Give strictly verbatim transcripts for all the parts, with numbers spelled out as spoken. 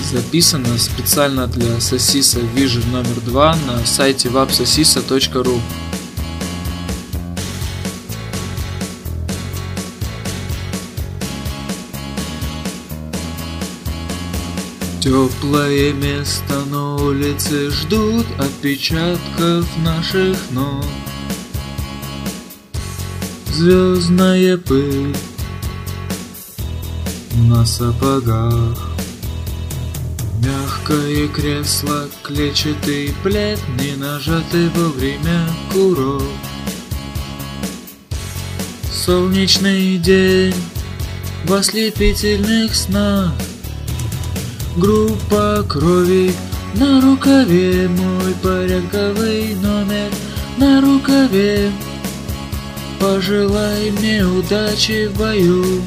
Записано специально для Сосиса Vision номер два на сайте вапсосиса точка ру. Теплое место на улице ждут отпечатков наших ног. Звездная пыль на сапогах. Мягкое кресло, клетчатый плед, не нажатый вовремя курок. Солнечный день в ослепительных снах. Группа крови на рукаве, мой порядковый номер на рукаве. Пожелай мне удачи в бою,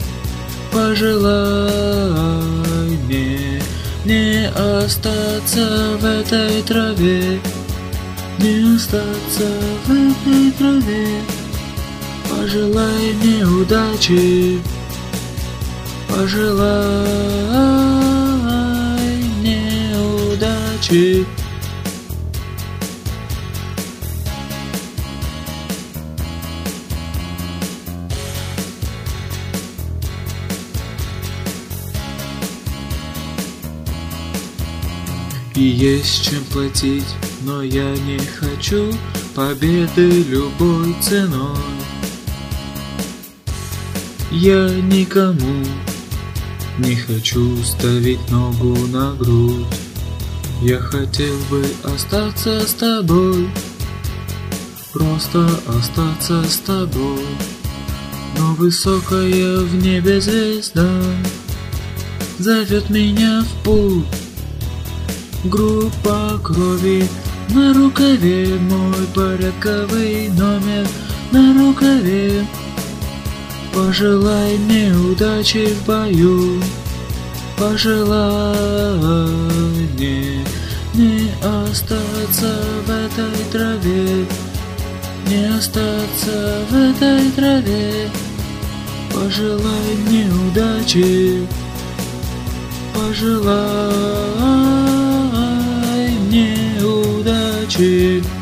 пожелай мне не остаться в этой траве, не остаться в этой траве. Пожелай мне удачи, пожелай мне удачи. И есть чем платить, но я не хочу победы любой ценой. Я никому не хочу ставить ногу на грудь. Я хотел бы остаться с тобой, просто остаться с тобой. Но высокая в небе звезда зовет меня в путь. Группа крови на рукаве, мой порядковый номер на рукаве. Пожелай мне удачи в бою, пожелай мне не остаться в этой траве, не остаться в этой траве. Пожелай мне удачи, пожелай мне удачи.